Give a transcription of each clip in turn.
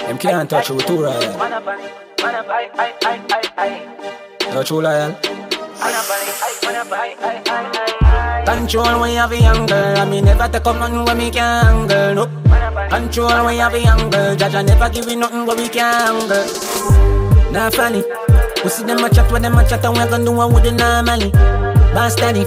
Them can't touch you too royal. Touch you loyal. Control when you have a young girl. I mean never take up nothing when me can't handle. No. Control when you have a young girl. Judge I never give you nothing when we can't handle. Nah funny. We see them a chat when them a chat and we gon' do what we do normally. Bastard.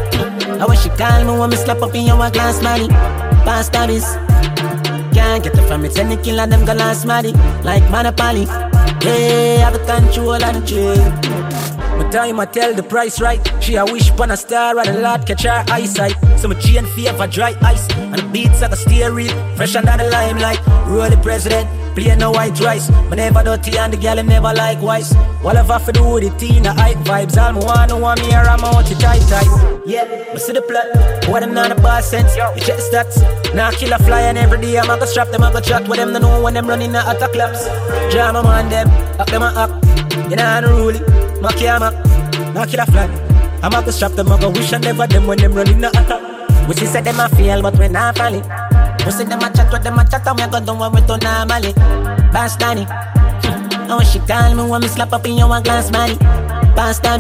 I wish she call me when me slap up in your glass money. Bastard. Can't get it from me. Send the killer them gon' last money. Like Monopoly. Yeah, have the control of the trade. My time I tell the price right. She a wish upon a star and the Lord catch her eyesight. So my chain favor dry ice and the beats like a steering. Fresh under the limelight. Roll the president, play no white rice. But never dirty and the girl never likewise. Whatever for do with the teen, the hype vibes. All me want me or I'm out to tight. Yeah, I see the plot. What them not a boss sense. You check the stats. Now kill a fly and every day I'm gonna strap them, I'm gonna chat with them. They know when them running the attack claps. Jam them on them, up them up. You know unruly. Makiyama, now kill a flag. I'm out to strap them, I go wish I never them when them running the attack. We see say them a fail, but we not falling. We see them a chat, and we go down when we do normally. Bastard. Now she call me when me slap up in your glass money. Bastard.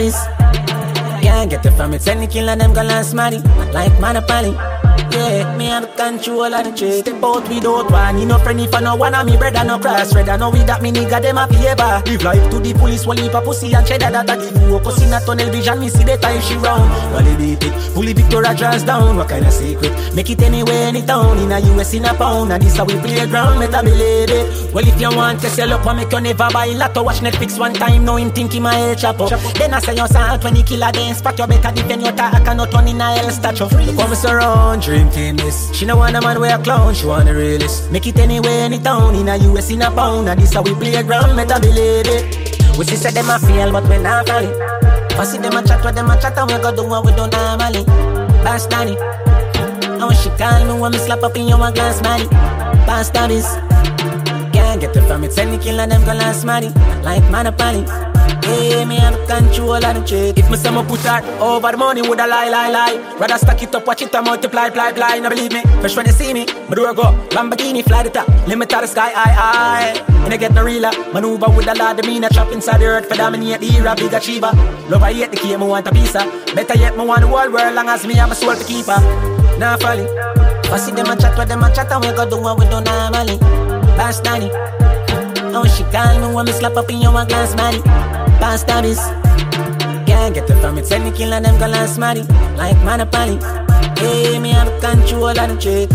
Can't get it from it, send the killer them go last money. Like Monopoly. Yeah, me have the control of the trade. Step out without one. You no friend if I no one of me brother no cross red. I know with that me nigga them a favor. Live life to the police while leave a pussy and cheddar that I give you. Cause in a tunnel vision me see the time she round. While it beat it, fully Victoria draws down. What kind of secret? Make it anywhere in the town. In a US in a pound. And this how we play ground, better believe it. Well if you want to sell up, I make you never buy lotto. Watch Netflix one time, now him think he my head chop up. Then I say you salt when he kill a dance spot. You better defend your talk and not turn in a hell statue. Look how me surround, dream team this. She no want a man wear a clown, she want a realist. Make it anywhere in the town, in a US in a pound. And this how we play ground, better believe it. We see say them a fail, but we not falling. I see them a chat, and we go do what we do normally. Bastard. Now she call me when me slap up in your glass money. Bastard. Can't get it from it, send the killer them go last money. Like Monopoly. Yeah, me have the control of the trade. If me say me put her over the money, would I lie. Rather stack it up, watch it and multiply. Now believe me, fresh when you see me, my door go Lamborghini, fly the top, limit to the sky, high. And I get no realer, maneuver with a lot of mean. I chop inside the earth for dominate the era, big achiever. Love I hate the key, me want a piece of. Better yet, me want the whole world, long as me have a soul to keep her. Nah falling. I see them a chat, and we go do what we do normally. Bastard. Now she call me when me slap up in your glass money. Bastard. Can't get it from it, send the killer them go last money. Like Monopoly. Yeah, me have the control of the trade.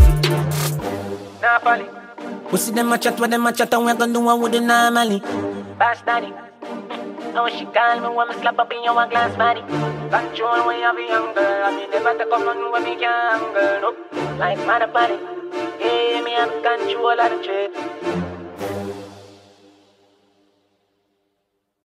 Nah falling. We see them a chat, and we go do what we do normally. Bastard. Now she call me when me slap up in your glass money. Control when you have a young girl. I mean never take up nothing when me can't handle. No. Like Monopoly. Yeah, me have the control of the trade.